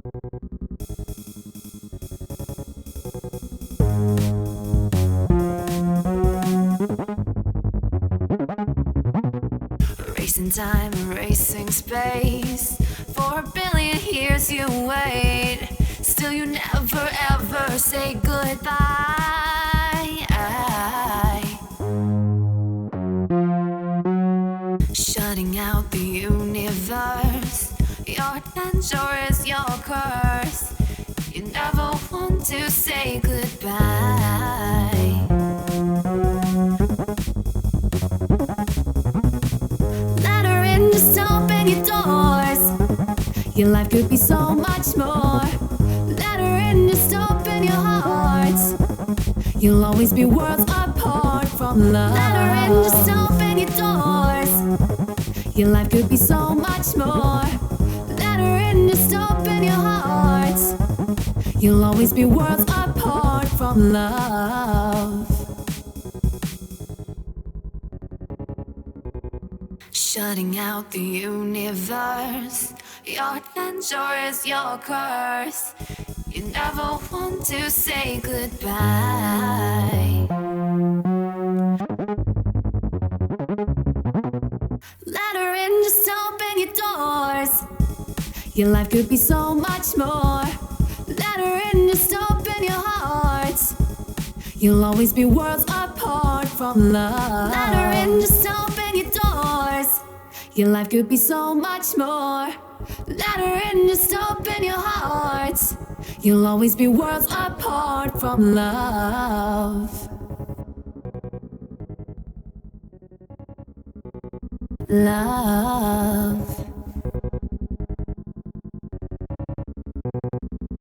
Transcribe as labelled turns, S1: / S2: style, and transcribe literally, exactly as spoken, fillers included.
S1: Racing time and racing space. For a billion years you wait. Still you never ever say goodbye. Shutting out the universe. Your danger is your curse. You never want to say goodbye. Let her in, just open your doors. Your life could be so much more. Let her in, just open your hearts. You'll always be worlds apart from love. Let her in, just open your doors. Your life could be so much more. Let her in, just open your hearts. You'll always be worlds apart from love. Shutting out the universe. Your danger is your curse. You never want to say goodbye. Let her in, just open your doors. Your life could be so much more. Let her in, just open your hearts. You'll always be worlds apart from love. Let her in, just open your doors. Your life could be so much more. Let her in, just open your hearts. You'll always be worlds apart from love. Love.